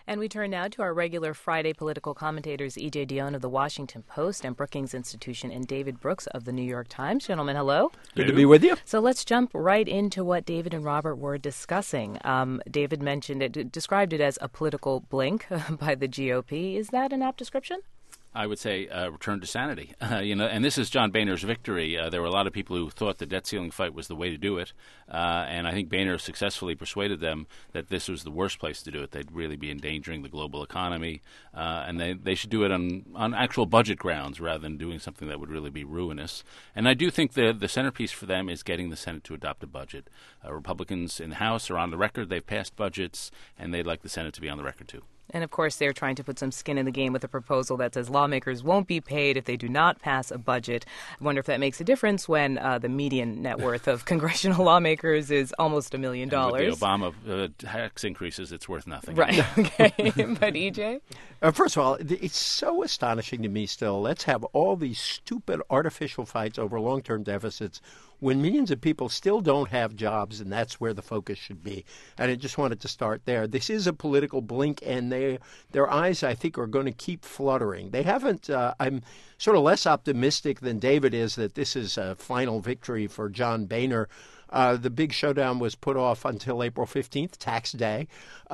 And we turn now to our regular Friday political commentators, E.J. Dionne of The Washington Post and Brookings Institution, and David Brooks of The New York Times. Gentlemen, hello. Good to be with you. So let's jump right into what David and Robert were discussing. David mentioned it, described it as a political blink by the GOP. Is that an apt description? I would say return to sanity. And this is John Boehner's victory. There were a lot of people who thought the debt ceiling fight was the way to do it, and I think Boehner successfully persuaded them that this was the worst place to do it. They'd really be endangering the global economy, and they should do it on actual budget grounds rather than doing something that would really be ruinous. And I do think the centerpiece for them is getting the Senate to adopt a budget. Republicans in the House are on the record. They've passed budgets, and they'd like the Senate to be on the record, too. And, of course, they're trying to put some skin in the game with a proposal that says lawmakers won't be paid if they do not pass a budget. I wonder if that makes a difference when the median net worth of congressional lawmakers is almost $1 million. And with the Obama tax increases, it's worth nothing. Right. Okay. But, E.J.? First of all, it's so astonishing to me still. Let's have all these stupid artificial fights over long-term deficits when millions of people still don't have jobs, and that's where the focus should be. And I just wanted to start there. This is a political blink, and their eyes, I think, are going to keep fluttering. They haven't I'm sort of less optimistic than David is that this is a final victory for John Boehner. The big showdown was put off until April 15th, tax day.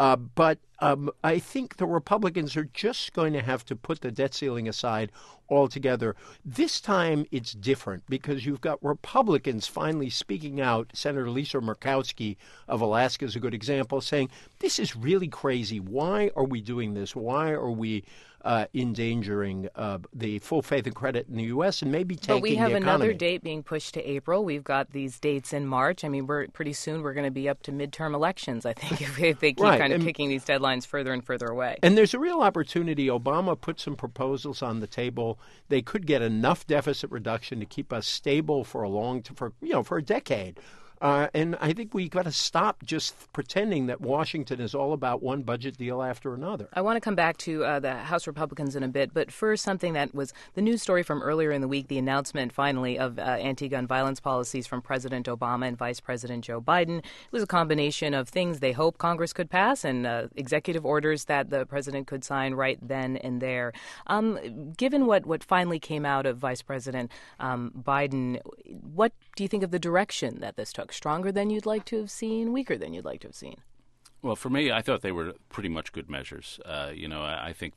But I think the Republicans are just going to have to put the debt ceiling aside altogether. This time it's different because you've got Republicans finally speaking out. Senator Lisa Murkowski of Alaska is a good example, saying this is really crazy. Why are we doing this? Why are we endangering the full faith and credit in the U.S. and maybe tanking the economy? But we have another date being pushed to April. We've got these dates in March. I mean, pretty soon we're going to be up to midterm elections, I think, if they keep kind of kicking these deadlines further and further away. And there's a real opportunity. Obama put some proposals on the table. They could get enough deficit reduction to keep us stable for a decade. And I think we got to stop just pretending that Washington is all about one budget deal after another. I want to come back to the House Republicans in a bit, but first something that was the news story from earlier in the week, the announcement finally of anti-gun violence policies from President Obama and Vice President Joe Biden. It was a combination of things they hope Congress could pass and executive orders that the president could sign right then and there. Given what finally came out of Vice President Biden, what do you think of the direction that this took? Stronger than you'd like to have seen, weaker than you'd like to have seen? Well, for me, I thought they were pretty much good measures. I think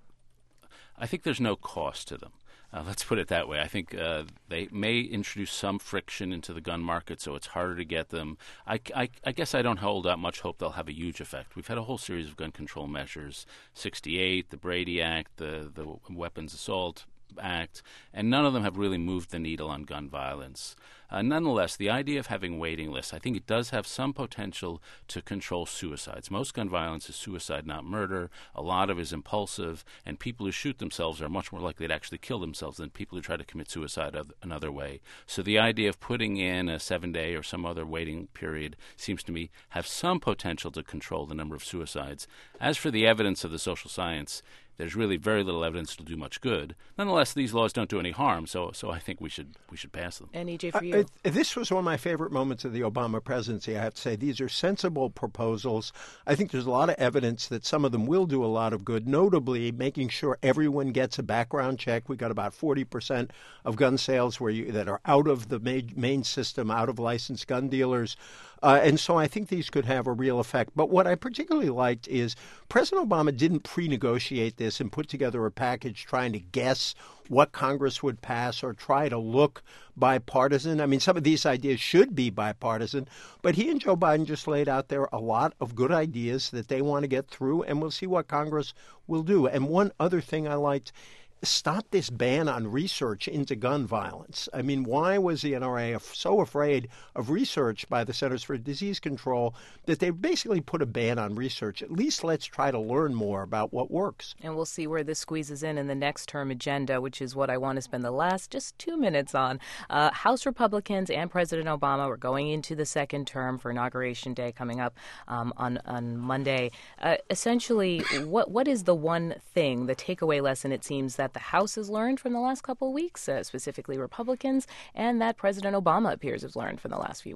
there's no cost to them. Let's put it that way. I think they may introduce some friction into the gun market, so it's harder to get them. I guess I don't hold out much hope they'll have a huge effect. We've had a whole series of gun control measures, 68, the Brady Act, the Weapons Assault Act, and none of them have really moved the needle on gun violence. Nonetheless, the idea of having waiting lists, I think it does have some potential to control suicides. Most gun violence is suicide, not murder. A lot of it is impulsive, and people who shoot themselves are much more likely to actually kill themselves than people who try to commit suicide another way. So the idea of putting in a 7-day or some other waiting period seems to me have some potential to control the number of suicides. As for the evidence of the social science, there's really very little evidence to do much good. Nonetheless, these laws don't do any harm, so I think we should pass them. And E.J., for you? This was one of my favorite moments of the Obama presidency, I have to say. These are sensible proposals. I think there's a lot of evidence that some of them will do a lot of good, notably making sure everyone gets a background check. We got about 40% of gun sales that are out of the main system, out of licensed gun dealers. And so I think these could have a real effect. But what I particularly liked is President Obama didn't pre-negotiate this and put together a package trying to guess what Congress would pass or try to look bipartisan. I mean, some of these ideas should be bipartisan, but he and Joe Biden just laid out there a lot of good ideas that they want to get through, and we'll see what Congress will do. And one other thing I liked, stop this ban on research into gun violence. I mean, why was the NRA so afraid of research by the Centers for Disease Control that they basically put a ban on research? At least let's try to learn more about what works. And we'll see where this squeezes in the next term agenda, which is what I want to spend the last just 2 minutes on. House Republicans and President Obama were going into the second term for Inauguration Day coming up on Monday. Essentially, what is the one thing, the takeaway lesson, it seems, that the House has learned from the last couple of weeks, specifically Republicans, and that President Obama appears to have learned from the last few weeks?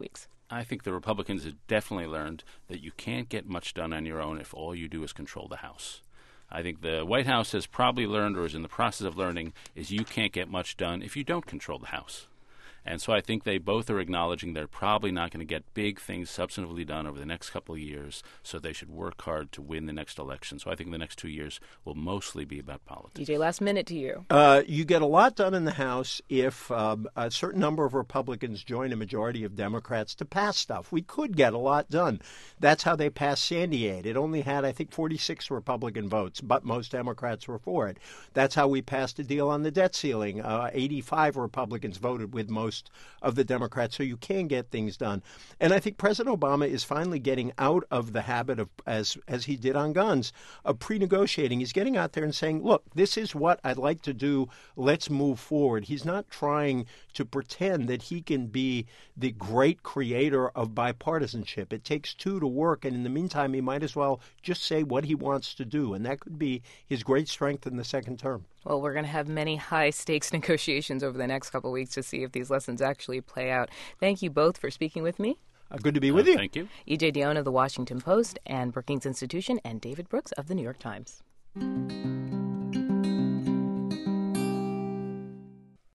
I think the Republicans have definitely learned that you can't get much done on your own if all you do is control the House. I think the White House has probably learned, or is in the process of learning, is you can't get much done if you don't control the House. And so I think they both are acknowledging they're probably not going to get big things substantively done over the next couple of years, so they should work hard to win the next election. So I think the next 2 years will mostly be about politics. DJ, last minute to you. You get a lot done in the House if a certain number of Republicans join a majority of Democrats to pass stuff. We could get a lot done. That's how they passed Sandy Aid. It only had, I think, 46 Republican votes, but most Democrats were for it. That's how we passed a deal on the debt ceiling. 85 Republicans voted with most of the Democrats, so you can get things done. And I think President Obama is finally getting out of the habit of, as he did on guns, of pre-negotiating. He's getting out there and saying, look, this is what I'd like to do. Let's move forward. He's not trying to pretend that he can be the great creator of bipartisanship. It takes two to work, and in the meantime, he might as well just say what he wants to do, and that could be his great strength in the second term. Well, we're going to have many high-stakes negotiations over the next couple of weeks to see if these lessons actually play out. Thank you both for speaking with me. Good to be with you. Thank you. E.J. Dionne of the Washington Post and Brookings Institution, and David Brooks of the New York Times.